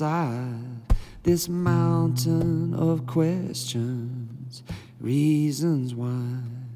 inside this mountain of questions, reasons why.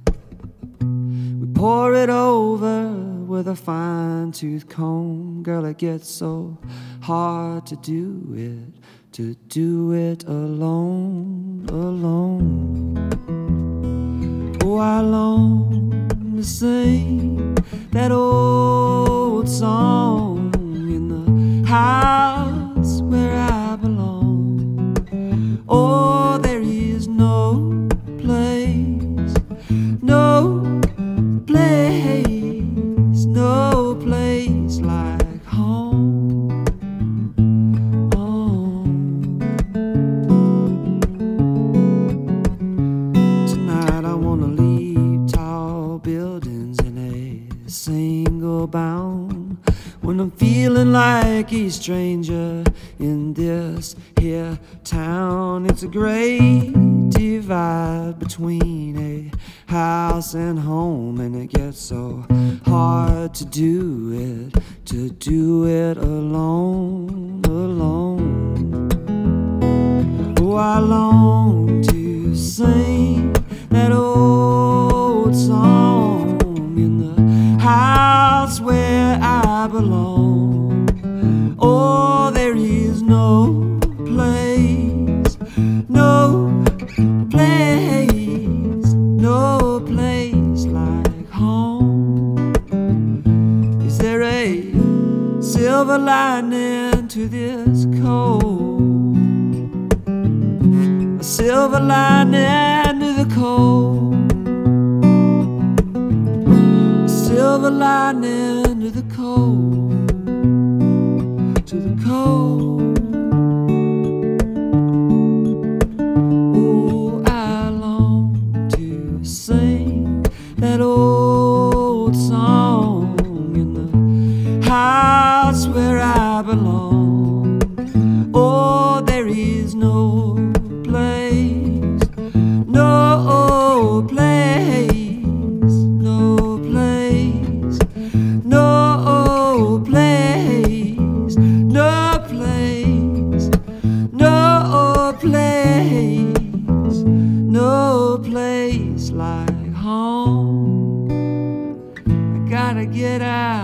We pour it over with a fine-tooth comb. Girl, it gets so hard to do it alone, alone. Oh, I long to sing that old song in the house where I belong. Oh, there is no place, no place, no place like home. Oh. Tonight I wanna leave tall buildings in a single bound. When I'm feeling like a stranger in this here town, it's a great divide between a house and home, and it gets so hard to do it alone, alone. Oh, I long to sing that old song in the house where I belong. Oh, there is no place, no place, no place like home. Is there a silver lining to this cold? A silver lining to the cold. A silver lining to the cold, to the cold. Oh, I long to sing that old song in the house where I belong. Oh, there is no place, no place, no place, no place, no place, no place, no place like home. I gotta get out.